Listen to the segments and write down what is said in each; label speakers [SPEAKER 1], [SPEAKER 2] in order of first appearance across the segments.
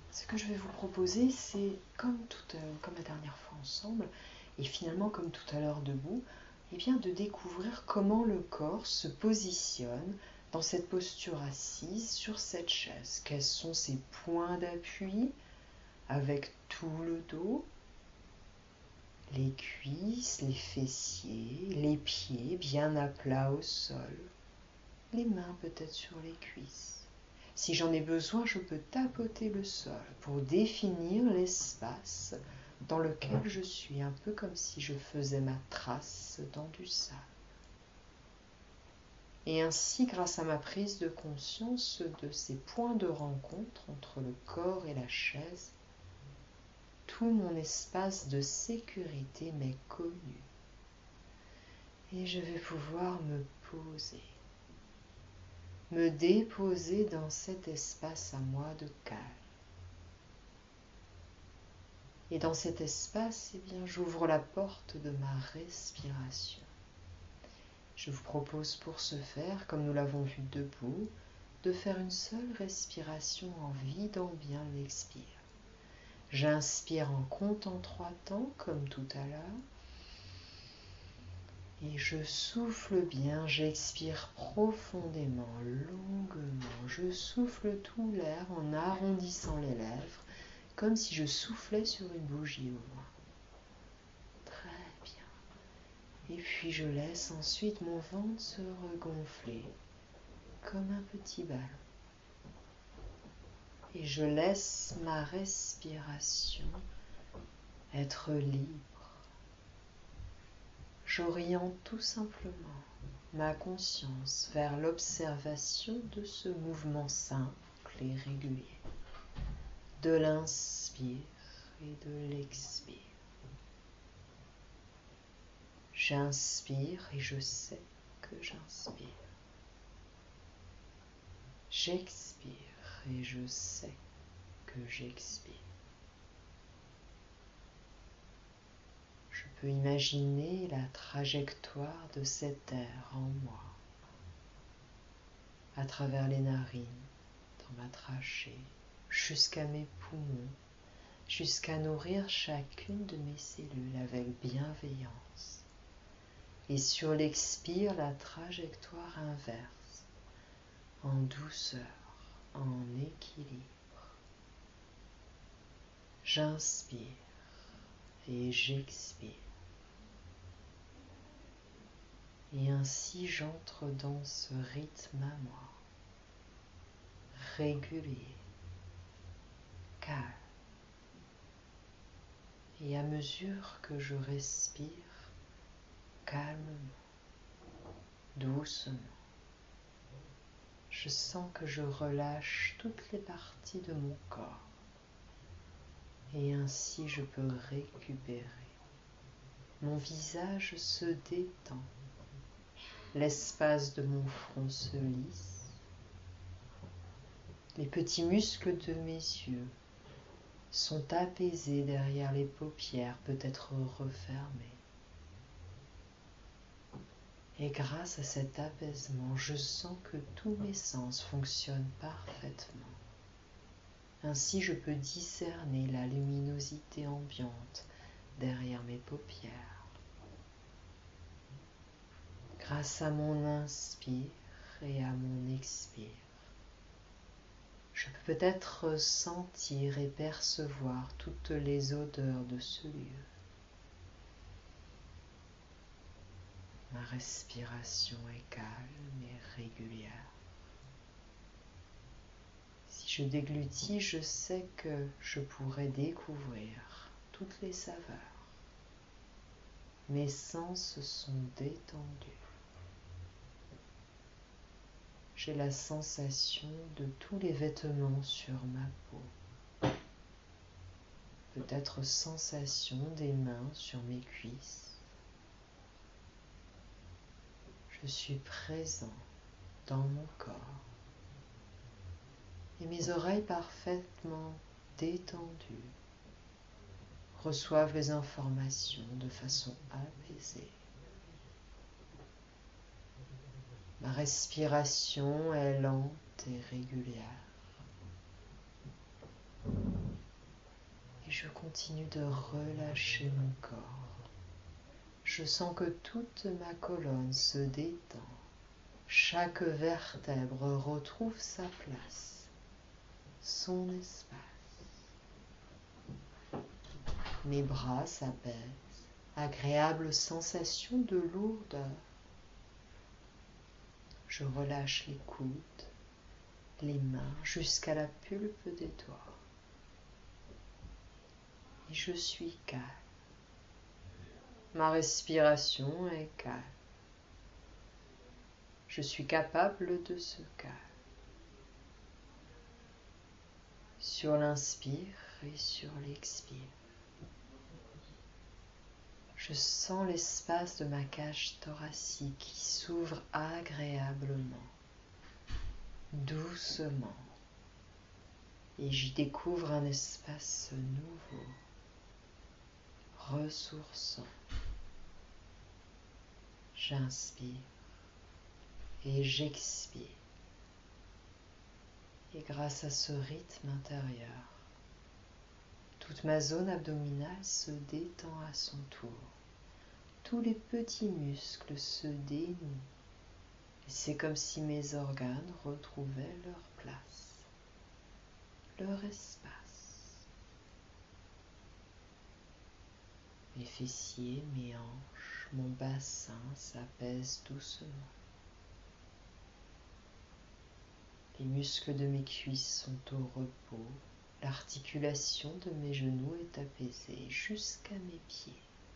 [SPEAKER 1] Ce que je vais vous proposer, c'est comme la dernière fois ensemble, et finalement comme tout à l'heure debout, de découvrir comment le corps se positionne dans cette posture assise sur cette chaise. Quels sont ses points d'appui avec tout le dos, les cuisses, les fessiers, les pieds bien à plat au sol, les mains peut-être sur les cuisses. Si j'en ai besoin, je peux tapoter le sol pour définir l'espace dans lequel je suis, un peu comme si je faisais ma trace dans du sable. Et ainsi, grâce à ma prise de conscience de ces points de rencontre entre le corps et la chaise, tout mon espace de sécurité m'est connu. Et je vais pouvoir me poser, me déposer dans cet espace à moi de calme. Et dans cet espace, j'ouvre la porte de ma respiration. Je vous propose pour ce faire, comme nous l'avons vu debout, de faire une seule respiration en vidant bien l'expire. J'inspire en comptant 3 temps, comme tout à l'heure. Et je souffle bien, j'expire profondément, longuement. Je souffle tout l'air en arrondissant les lèvres, comme si je soufflais sur une bougie au loin. Très bien. Et puis je laisse ensuite mon ventre se regonfler, comme un petit ballon. Et je laisse ma respiration être libre. J'oriente tout simplement ma conscience vers l'observation de ce mouvement simple et régulier, de l'inspire et de l'expire. J'inspire et je sais que j'inspire. J'expire et je sais que j'expire. Je peux imaginer la trajectoire de cet air en moi, à travers les narines, dans ma trachée, jusqu'à mes poumons, jusqu'à nourrir chacune de mes cellules avec bienveillance. Et sur l'expire, la trajectoire inverse, en douceur, en équilibre. J'inspire et j'expire. Et ainsi j'entre dans ce rythme à moi, régulier, calme. Et à mesure que je respire calmement, doucement, je sens que je relâche toutes les parties de mon corps. Et ainsi je peux récupérer. Mon visage se détend. L'espace de mon front se lisse. Les petits muscles de mes yeux sont apaisés derrière les paupières, peut-être refermées. Et grâce à cet apaisement, je sens que tous mes sens fonctionnent parfaitement. Ainsi, je peux discerner la luminosité ambiante derrière mes paupières. Grâce à mon inspire et à mon expire, je peux peut-être sentir et percevoir toutes les odeurs de ce lieu. Ma respiration est calme et régulière. Si je déglutis, je sais que je pourrais découvrir toutes les saveurs. Mes sens sont détendus. J'ai la sensation de tous les vêtements sur ma peau. Peut-être sensation des mains sur mes cuisses. Je suis présent dans mon corps. Et mes oreilles parfaitement détendues reçoivent les informations de façon apaisée. Ma respiration est lente et régulière. je continue de relâcher mon corps. Je sens que toute ma colonne se détend. Chaque vertèbre retrouve sa place, son espace. Mes bras s'apaisent, agréable sensation de lourdeur. Je relâche les coudes, les mains jusqu'à la pulpe des doigts. Et je suis calme. Ma respiration est calme. Je suis capable de ce calme. Sur l'inspire et sur l'expire. Je sens l'espace de ma cage thoracique qui s'ouvre agréablement, doucement. Et j'y découvre un espace nouveau, ressourçant. J'inspire et j'expire. Et grâce à ce rythme intérieur, toute ma zone abdominale se détend à son tour. Tous les petits muscles se dénouent. Et c'est comme si mes organes retrouvaient leur place, leur espace. Mes fessiers, mes hanches, mon bassin s'apaisent doucement. Les muscles de mes cuisses sont au repos. L'articulation de mes genoux est apaisée jusqu'à mes pieds.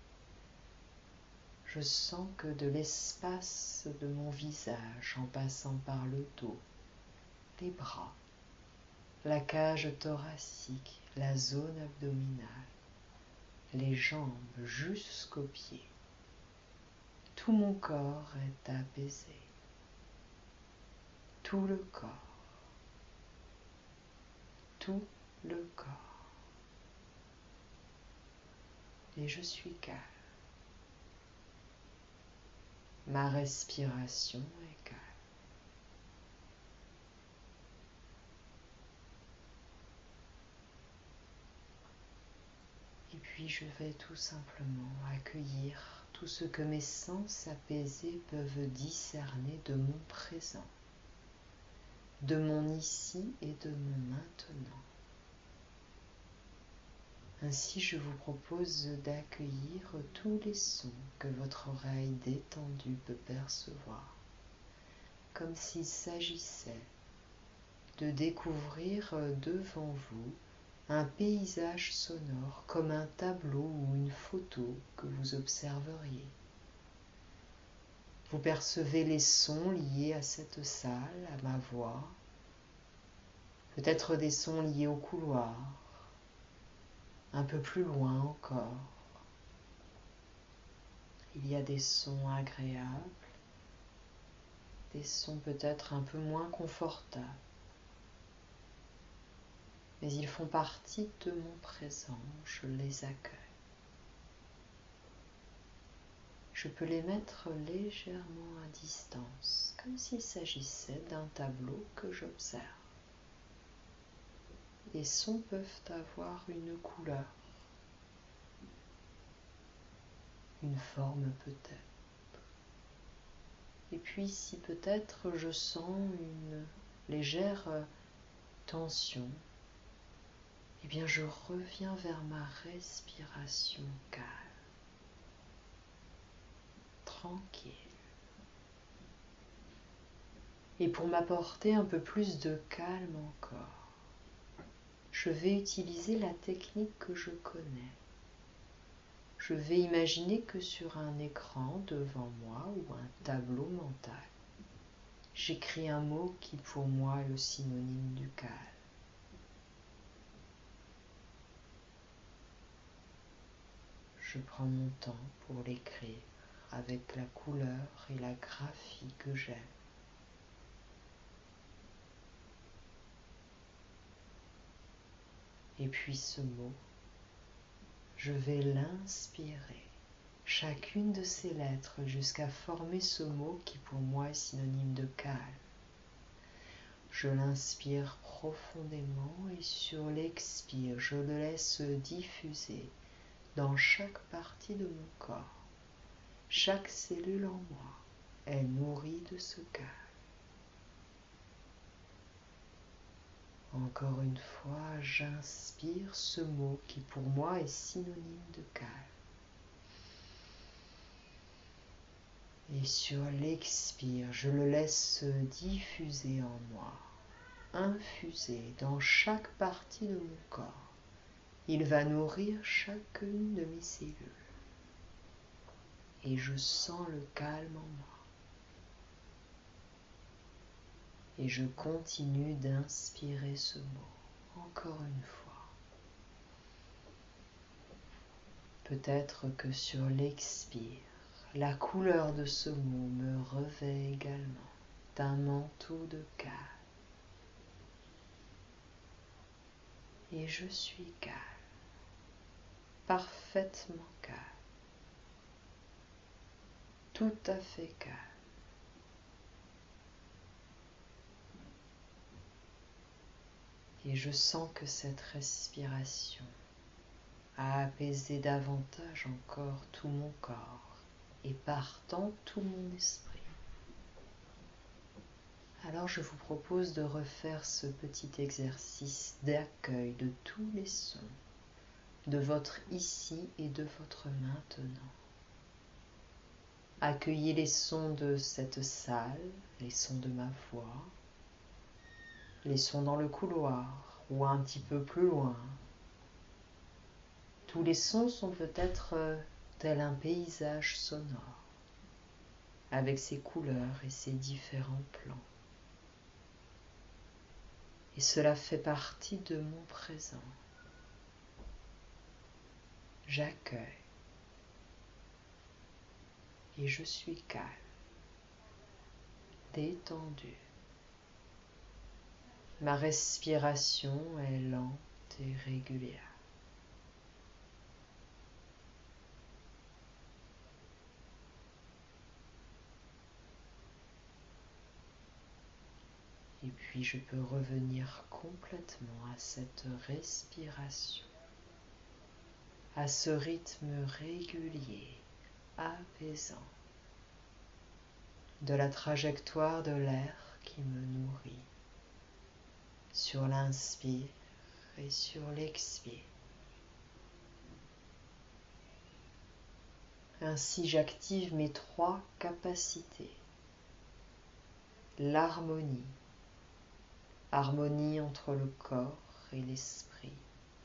[SPEAKER 1] Je sens que de l'espace de mon visage, en passant par le dos, les bras, la cage thoracique, la zone abdominale, les jambes jusqu'aux pieds, tout mon corps est apaisé. Tout le corps. Tout le corps. Et je suis calme. Ma respiration est calme. Et puis je vais tout simplement accueillir tout ce que mes sens apaisés peuvent discerner de mon présent, de mon ici et de mon maintenant. Ainsi, je vous propose d'accueillir tous les sons que votre oreille détendue peut percevoir, comme s'il s'agissait de découvrir devant vous un paysage sonore comme un tableau ou une photo que vous observeriez. Vous percevez les sons liés à cette salle, à ma voix, peut-être des sons liés au couloir, un peu plus loin encore. Il y a des sons agréables, des sons peut-être un peu moins confortables, mais ils font partie de mon présent, je les accueille. Je peux les mettre légèrement à distance, comme s'il s'agissait d'un tableau que j'observe. Les sons peuvent avoir une couleur, une forme peut-être. Et puis si peut-être je sens une légère tension, eh bien je reviens vers ma respiration calme, tranquille. Et pour m'apporter un peu plus de calme encore, je vais utiliser la technique que je connais. Je vais imaginer que sur un écran devant moi ou un tableau mental, j'écris un mot qui pour moi est le synonyme du calme. Je prends mon temps pour l'écrire avec la couleur et la graphie que j'aime. Et puis ce mot, je vais l'inspirer, chacune de ces lettres jusqu'à former ce mot qui pour moi est synonyme de calme. Je l'inspire profondément et sur l'expire, je le laisse diffuser dans chaque partie de mon corps. Chaque cellule en moi est nourrie de ce calme. Encore une fois, j'inspire ce mot qui pour moi est synonyme de calme. Et sur l'expire, je le laisse diffuser en moi, infuser dans chaque partie de mon corps. Il va nourrir chacune de mes cellules. Et je sens le calme en moi. Et je continue d'inspirer ce mot, encore une fois. Peut-être que sur l'expire, la couleur de ce mot me revêt également d'un manteau de calme. Et je suis calme, parfaitement calme, tout à fait calme. Et je sens que cette respiration a apaisé davantage encore tout mon corps et partant tout mon esprit. Alors je vous propose de refaire ce petit exercice d'accueil de tous les sons, de votre ici et de votre maintenant. Accueillez les sons de cette salle, les sons de ma voix, les sons dans le couloir ou un petit peu plus loin. Tous les sons sont peut-être tel un paysage sonore, avec ses couleurs et ses différents plans. Et cela fait partie de mon présent. J'accueille et je suis calme, détendu. Ma respiration est lente et régulière. Et puis je peux revenir complètement à cette respiration, à ce rythme régulier, apaisant, de la trajectoire de l'air qui me nourrit, sur l'inspire et sur l'expire. Ainsi j'active mes 3 capacités. L'harmonie, harmonie entre le corps et l'esprit.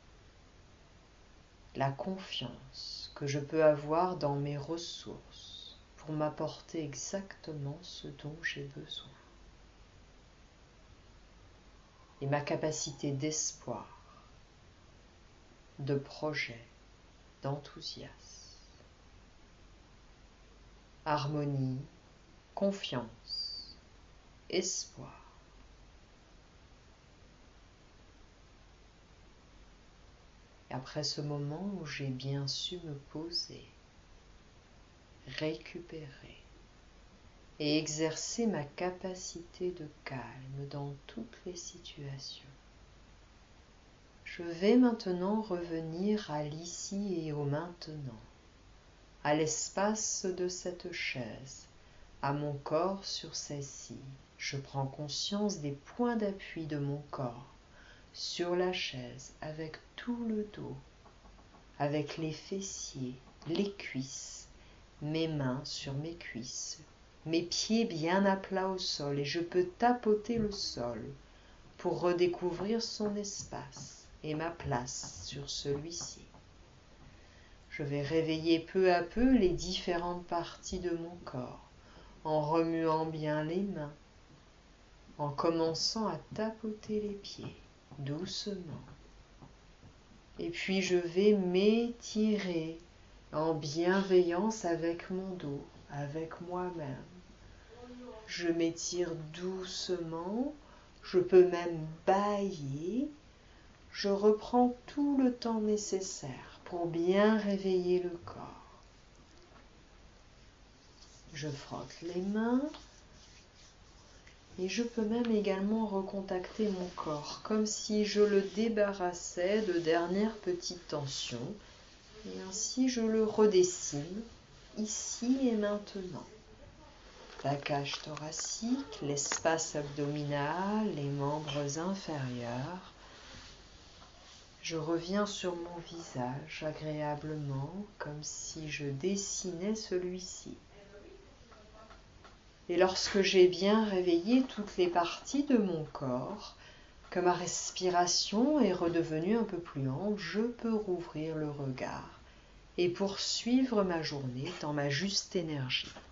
[SPEAKER 1] La confiance que je peux avoir dans mes ressources pour m'apporter exactement ce dont j'ai besoin. Et ma capacité d'espoir, de projet, d'enthousiasme. Harmonie, confiance, espoir. Et après ce moment où j'ai bien su me poser, récupérer et exercer ma capacité de calme dans toutes les situations, je vais maintenant revenir à l'ici et au maintenant, à l'espace de cette chaise, à mon corps sur celle-ci. Je prends conscience des points d'appui de mon corps sur la chaise avec tout le dos, avec les fessiers, les cuisses, mes mains sur mes cuisses, mes pieds bien à plat au sol et je peux tapoter le sol pour redécouvrir son espace et ma place sur celui-ci. Je vais réveiller peu à peu les différentes parties de mon corps en remuant bien les mains, en commençant à tapoter les pieds doucement. Et puis je vais m'étirer en bienveillance avec mon dos, avec moi-même. Je m'étire doucement, je peux même bâiller. Je reprends tout le temps nécessaire pour bien réveiller le corps. Je frotte les mains, Et je peux même également recontacter mon corps, comme si je le débarrassais de dernières petites tensions. Et ainsi je le redessine, ici et maintenant. La cage thoracique, l'espace abdominal, les membres inférieurs. Je reviens sur mon visage agréablement, comme si je dessinais celui-ci. Et lorsque j'ai bien réveillé toutes les parties de mon corps, que ma respiration est redevenue un peu plus ample, je peux rouvrir le regard et poursuivre ma journée dans ma juste énergie.